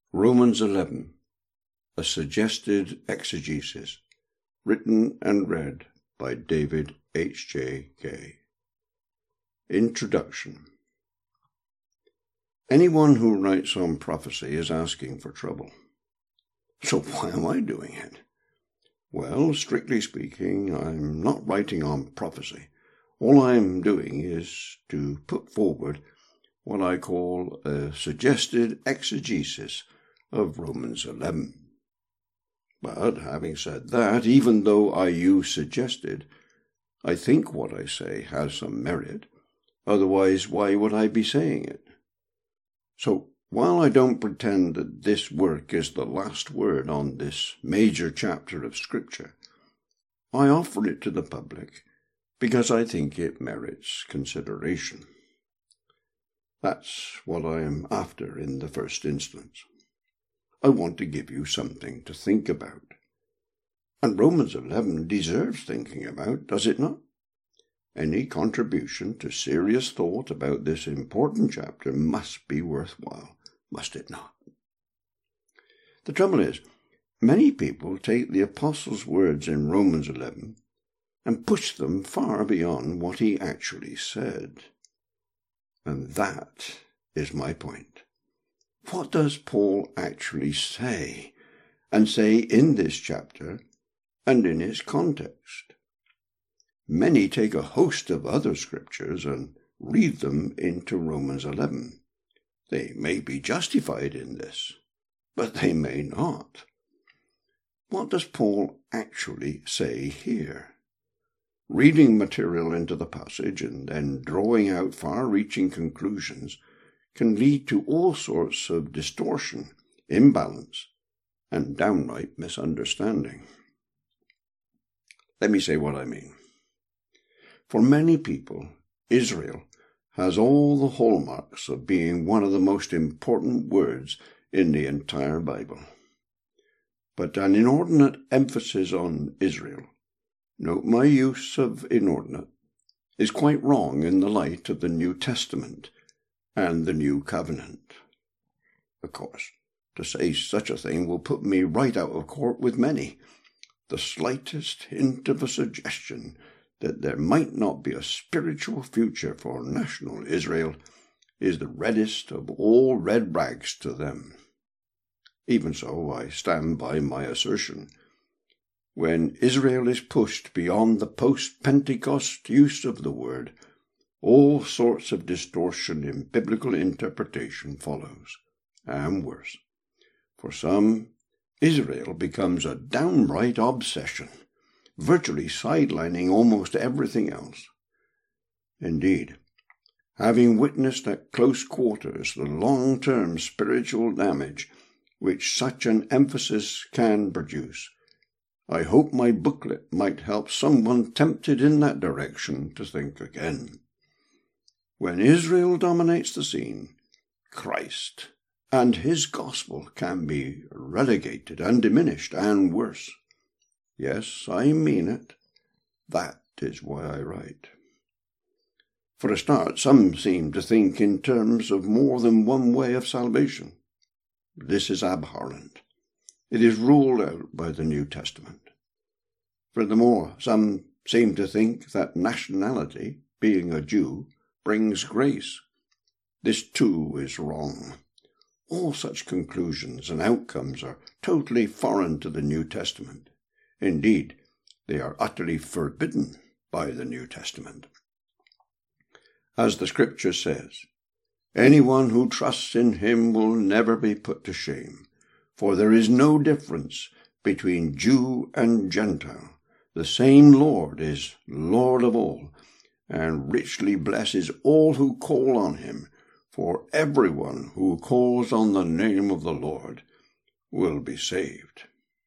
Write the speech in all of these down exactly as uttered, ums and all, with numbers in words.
Romans eleven, a suggested exegesis, written and read by David H J Kay. Introduction. Anyone who writes on prophecy is asking for trouble. So why am I doing it? Well, strictly speaking, I'm not writing on prophecy. All I'm doing is to put forward what I call a suggested exegesis of Romans eleven. But having said that, even though I use suggested, I think what I say has some merit. Otherwise, why would I be saying it? So, while I don't pretend that this work is the last word on this major chapter of Scripture, I offer it to the public because I think it merits consideration. That's what I am after in the first instance. I want to give you something to think about. And Romans eleven deserves thinking about, does it not? Any contribution to serious thought about this important chapter must be worthwhile, must it not? The trouble is, many people take the Apostle's words in Romans eleven and push them far beyond what he actually said. And that is my point. What does Paul actually say, and say in this chapter and in its context? Many take a host of other scriptures and read them into Romans eleven. They may be justified in this, but they may not. What does Paul actually say here? Reading material into the passage and then drawing out far-reaching conclusions can lead to all sorts of distortion, imbalance, and downright misunderstanding. Let me say what I mean. For many people, Israel has all the hallmarks of being one of the most important words in the entire Bible. But an inordinate emphasis on Israel, note my use of inordinate, is quite wrong in the light of the New Testament and the New Covenant. Of course, to say such a thing will put me right out of court with many. The slightest hint of a suggestion that there might not be a spiritual future for national Israel is the reddest of all red rags to them. Even so, I stand by my assertion. When Israel is pushed beyond the post-Pentecost use of the word, all sorts of distortion in biblical interpretation follows, and worse. For some, Israel becomes a downright obsession, virtually sidelining almost everything else. Indeed, having witnessed at close quarters the long-term spiritual damage which such an emphasis can produce, I hope my booklet might help someone tempted in that direction to think again. When Israel dominates the scene, Christ and his gospel can be relegated and diminished, and worse. Yes, I mean it. That is why I write. For a start, some seem to think in terms of more than one way of salvation. This is abhorrent. It is ruled out by the New Testament. Furthermore, some seem to think that nationality, being a Jew, brings grace. This too is wrong. All such conclusions and outcomes are totally foreign to the New Testament. Indeed, they are utterly forbidden by the New Testament. As the Scripture says, anyone who trusts in him will never be put to shame, for there is no difference between Jew and Gentile. The same Lord is Lord of all, and richly blesses all who call on him, for everyone who calls on the name of the Lord will be saved.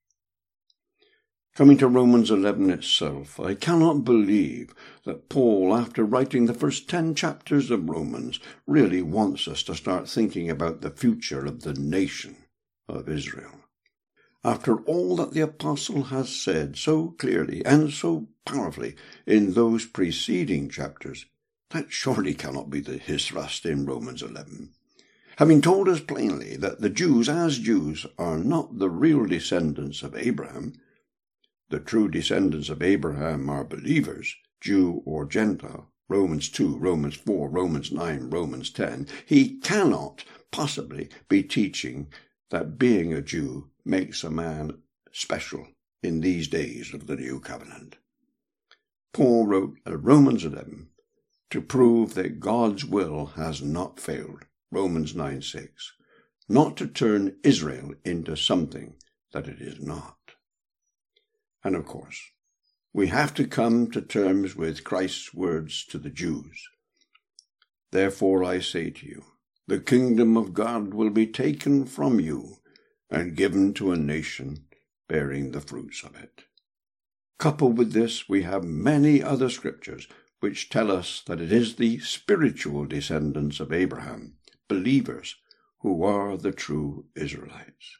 Coming to Romans eleven itself, I cannot believe that Paul, after writing the first ten chapters of Romans, really wants us to start thinking about the future of the nation of Israel. After all that the Apostle has said so clearly and so powerfully in those preceding chapters, that surely cannot be the, his thrust in Romans eleven. having told us plainly that the Jews as Jews are not the real descendants of Abraham. The true descendants of Abraham are believers, Jew or Gentile, Romans two, Romans four, Romans nine, Romans ten. He cannot possibly be teaching that being a Jew makes a man special in these days of the new covenant. Paul wrote Romans eleven to prove that God's will has not failed, Romans nine six, not to turn Israel into something that it is not. And of course, we have to come to terms with Christ's words to the Jews. Therefore I say to you, the kingdom of God will be taken from you and given to a nation bearing the fruits of it. Coupled with this, we have many other scriptures which tell us that it is the spiritual descendants of Abraham, believers, who are the true Israelites.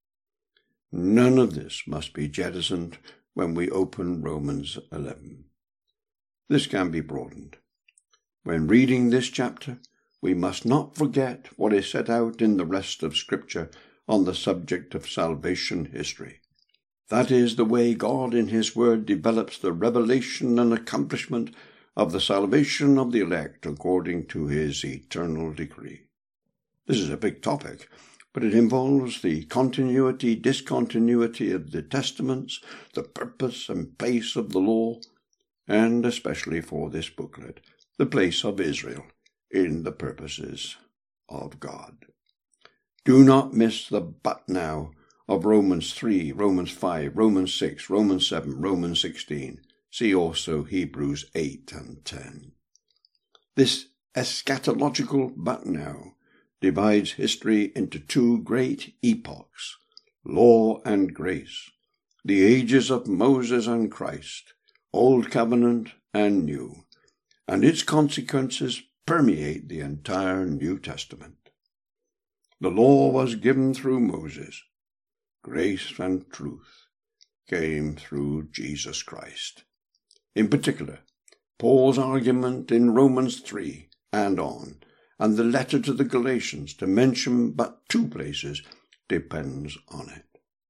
None of this must be jettisoned when we open Romans eleven. This can be broadened. When reading this chapter, we must not forget what is set out in the rest of Scripture on the subject of salvation history. That is the way God in His Word develops the revelation and accomplishment of the salvation of the elect according to His eternal decree. This is a big topic, but it involves the continuity, discontinuity of the testaments, the purpose and place of the law, and especially for this booklet, the place of Israel in the purposes of God. Do not miss the but now of Romans three, Romans five, Romans six, Romans seven, Romans sixteen. See also Hebrews eight and ten. This eschatological but now divides history into two great epochs, law and grace, the ages of Moses and Christ, Old Covenant and New, and its consequences permeate the entire New Testament. The law was given through Moses. Grace and truth came through Jesus Christ. In particular, Paul's argument in Romans three and on, and the letter to the Galatians, to mention but two places, depends on it.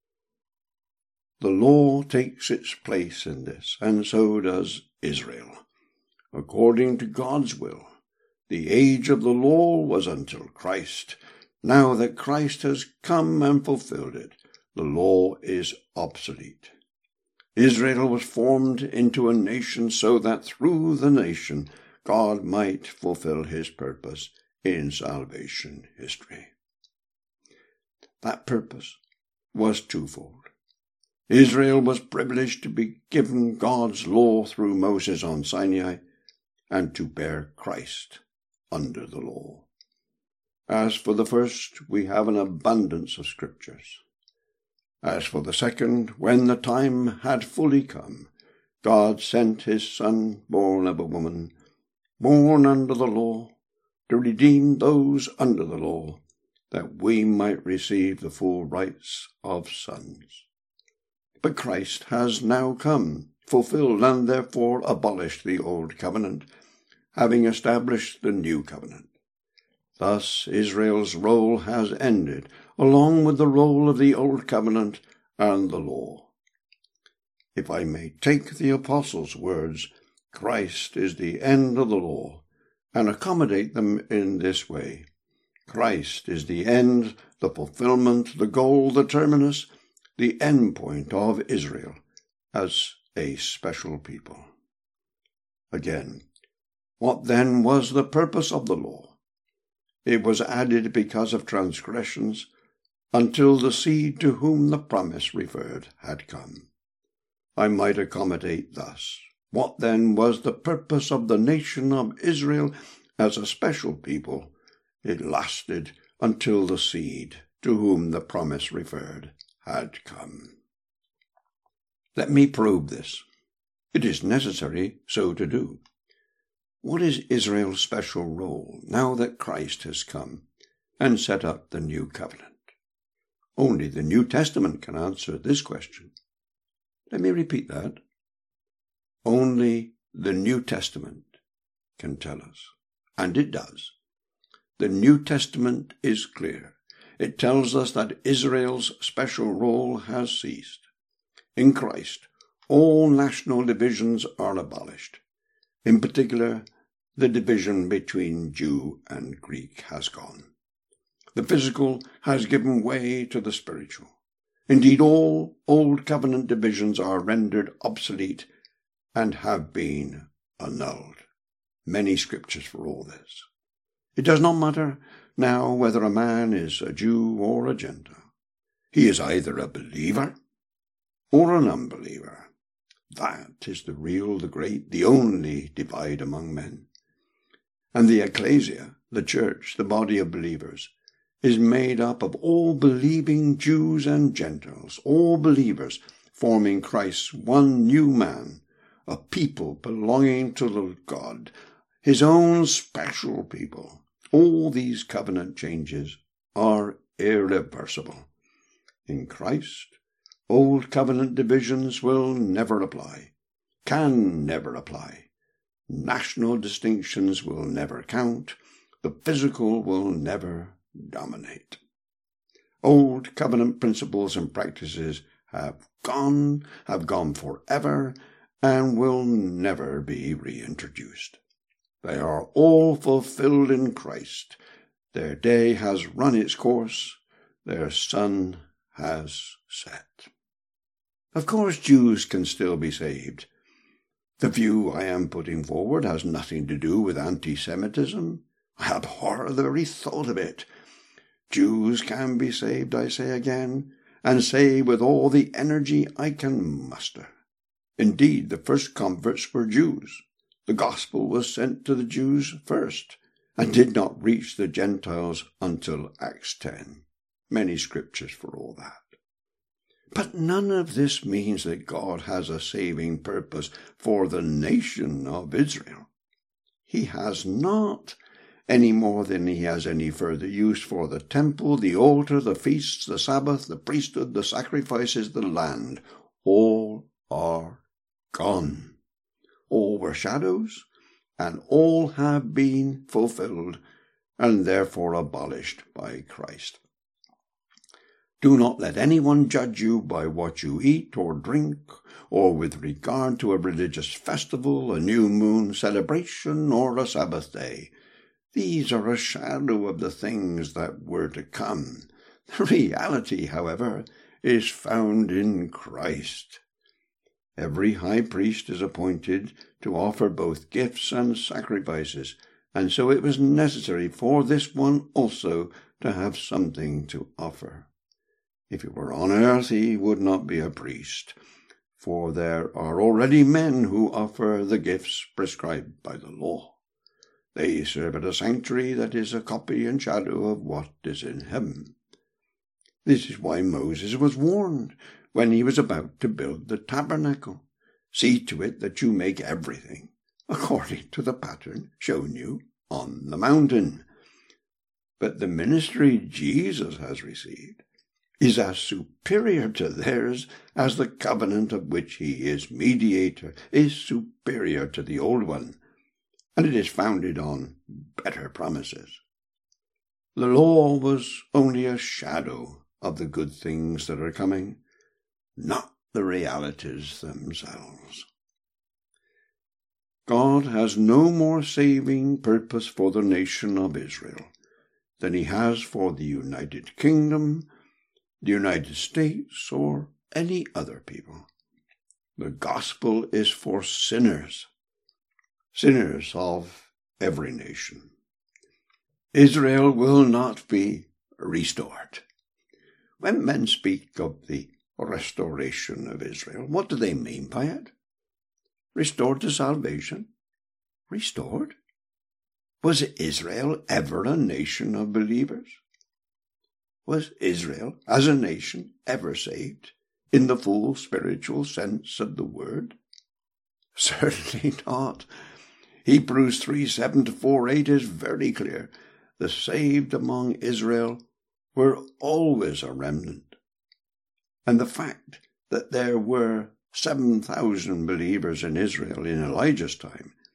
The law takes its place in this, and so does Israel. According to God's will, the age of the law was until Christ. Now that Christ has come and fulfilled it, the law is obsolete. Israel was formed into a nation so that through the nation God might fulfill His purpose in salvation history. That purpose was twofold. Israel was privileged to be given God's law through Moses on Sinai, and to bear Christ under the law. As for the first, we have an abundance of scriptures. As for the second, when the time had fully come, God sent His Son, born of a woman, born under the law, to redeem those under the law, that we might receive the full rights of sons. But Christ has now come, fulfilled, and therefore abolished the old covenant, having established the new covenant. Thus Israel's role has ended, along with the role of the old covenant and the law. If I may take the apostles' words, Christ is the end of the law, and accommodate them in this way. Christ is the end, the fulfillment, the goal, the terminus, the end point of Israel as a special people. Again, what then was the purpose of the law? It was added because of transgressions, until the seed to whom the promise referred had come. I might accommodate thus. What then was the purpose of the nation of Israel as a special people? It lasted until the seed to whom the promise referred had come. Let me probe this. It is necessary so to do. What is Israel's special role now that Christ has come and set up the new covenant? Only the New Testament can answer this question. Let me repeat that. Only the New Testament can tell us, and it does. The the New Testament is clear. It tells us that Israel's special role has ceased. In Christ, all national divisions are abolished. In particular, the division between Jew and Greek has gone. The physical has given way to the spiritual. Indeed, all Old Covenant divisions are rendered obsolete and have been annulled. Many scriptures for all this. It does not matter now whether a man is a Jew or a Gentile. He is either a believer or an unbeliever. That is the real, the great, the only divide among men. And the ecclesia, the church, the body of believers, is made up of all believing Jews and Gentiles, all believers forming Christ's one new man, a people belonging to the God, his own special people. All these covenant changes are irreversible. In Christ, Old Covenant divisions will never apply, can never apply. National distinctions will never count. The physical will never dominate. Old Covenant principles and practices have gone, have gone forever, and will never be reintroduced. They are all fulfilled in Christ. Their day has run its course. Their sun has set. Of course, Jews can still be saved. The view I am putting forward has nothing to do with anti-Semitism. I abhor the very thought of it. Jews can be saved, I say again, and say with all the energy I can muster. Indeed, the first converts were Jews. The gospel was sent to the Jews first, and did not reach the Gentiles until Acts ten. Many scriptures for all that. But none of this means that God has a saving purpose for the nation of Israel. He has not, any more than he has any further use for the temple, the altar, the feasts, the Sabbath, the priesthood, the sacrifices, the land. All are gone. All were shadows, and all have been fulfilled, and therefore abolished by Christ. Do not let anyone judge you by what you eat or drink, or with regard to a religious festival, a new moon celebration, or a Sabbath day. These are a shadow of the things that were to come. The reality, however, is found in Christ. Every high priest is appointed to offer both gifts and sacrifices, and so it was necessary for this one also to have something to offer. If he were on earth, he would not be a priest, for there are already men who offer the gifts prescribed by the law. They serve at a sanctuary that is a copy and shadow of what is in heaven. This is why Moses was warned when he was about to build the tabernacle. See to it that you make everything according to the pattern shown you on the mountain. But the ministry Jesus has received is as superior to theirs as the covenant of which he is mediator is superior to the old one, and it is founded on better promises. The law was only a shadow of the good things that are coming, not the realities themselves. God has no more saving purpose for the nation of Israel than he has for the United Kingdom, the United States, or any other people. The gospel is for sinners, sinners of every nation. Israel will not be restored. When men speak of the restoration of Israel, what do they mean by it? Restored to salvation? Restored? Was Israel ever a nation of believers? Was Israel, as a nation, ever saved in the full spiritual sense of the word? Certainly not. Hebrews three seven to four eight is very clear. The saved among Israel were always a remnant. And the fact that there were seven thousand believers in Israel in Elijah's time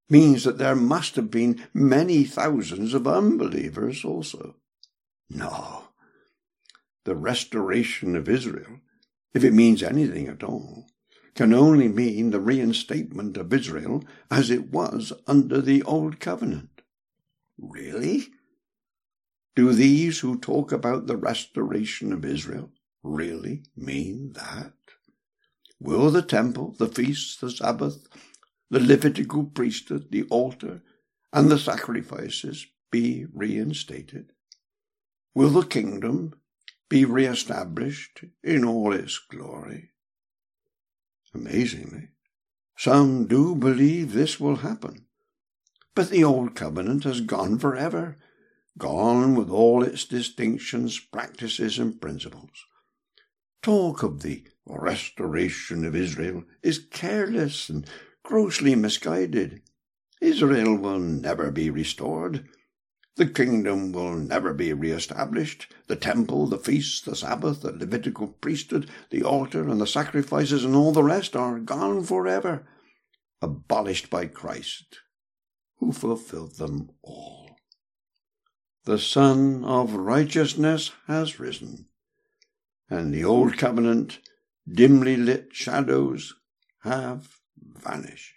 means that there must have been many thousands of unbelievers also. No. The restoration of Israel, if it means anything at all, can only mean the reinstatement of Israel as it was under the Old Covenant. Really? Do these who talk about the restoration of Israel really mean that? Will the temple, the feasts, the Sabbath, the Levitical priesthood, the altar, and the sacrifices be reinstated? Will the kingdom be reestablished in all its glory? Amazingly, some do believe this will happen. But the Old Covenant has gone forever, gone with all its distinctions, practices, and principles. Talk of the restoration of Israel is careless and grossly misguided. Israel will never be restored. The kingdom will never be re-established. The temple, the feasts, the Sabbath, the Levitical priesthood, the altar, and the sacrifices, and all the rest are gone forever, abolished by Christ, who fulfilled them all. The Sun of Righteousness has risen, and the Old Covenant dimly lit shadows have vanished.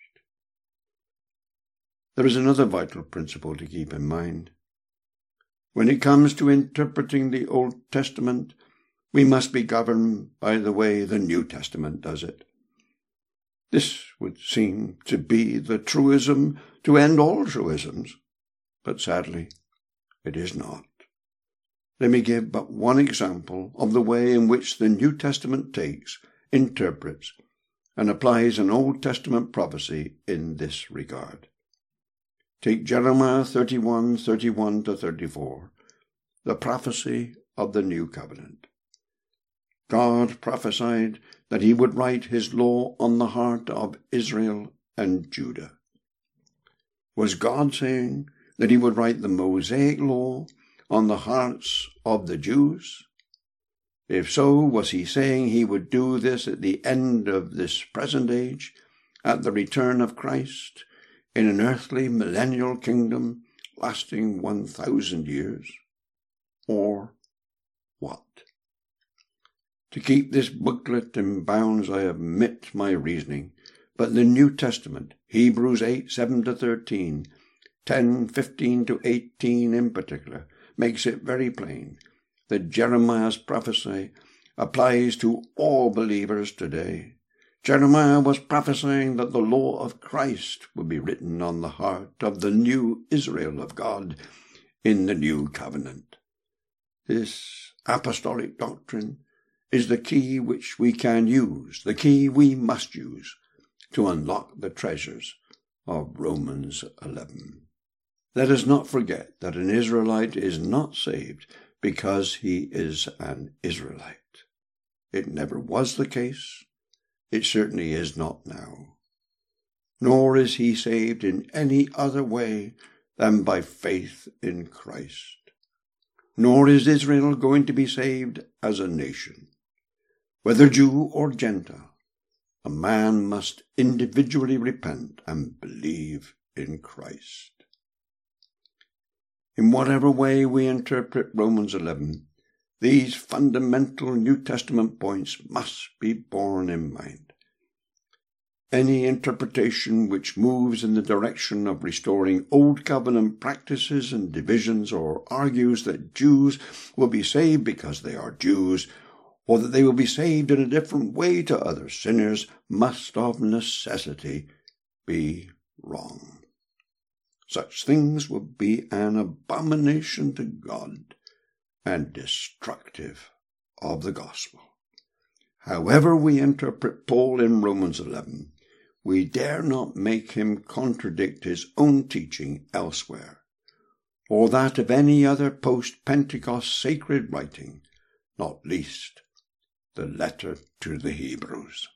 There is another vital principle to keep in mind. When it comes to interpreting the Old Testament, we must be governed by the way the New Testament does it. This would seem to be the truism to end all truisms, but sadly, it is not. Let me give but one example of the way in which the New Testament takes, interprets, and applies an Old Testament prophecy in this regard. Take Jeremiah thirty-one, thirty-one to thirty-four, the prophecy of the New Covenant. God prophesied that he would write his law on the heart of Israel and Judah. Was God saying that he would write the Mosaic law on the hearts of the Jews? If so, was he saying he would do this at the end of this present age, at the return of Christ, in an earthly millennial kingdom lasting one thousand years? Or what? To keep this booklet in bounds, I omit my reasoning, but the New Testament, Hebrews eight, seven to thirteen, ten, fifteen to eighteen in particular, makes it very plain that Jeremiah's prophecy applies to all believers today. Jeremiah was prophesying that the law of Christ would be written on the heart of the new Israel of God in the new covenant. This apostolic doctrine is the key which we can use, the key we must use to unlock the treasures of Romans eleven. Let us not forget that an Israelite is not saved because he is an Israelite. It never was the case. It certainly is not now. Nor is he saved in any other way than by faith in Christ. Nor is Israel going to be saved as a nation. Whether Jew or Gentile, a man must individually repent and believe in Christ. In whatever way we interpret Romans eleven, these fundamental New Testament points must be borne in mind. Any interpretation which moves in the direction of restoring Old Covenant practices and divisions, or argues that Jews will be saved because they are Jews, or that they will be saved in a different way to other sinners, must of necessity be wrong. Such things would be an abomination to God and destructive of the gospel. However we interpret Paul in Romans eleven, we dare not make him contradict his own teaching elsewhere, or that of any other post-Pentecost sacred writing, not least the letter to the Hebrews.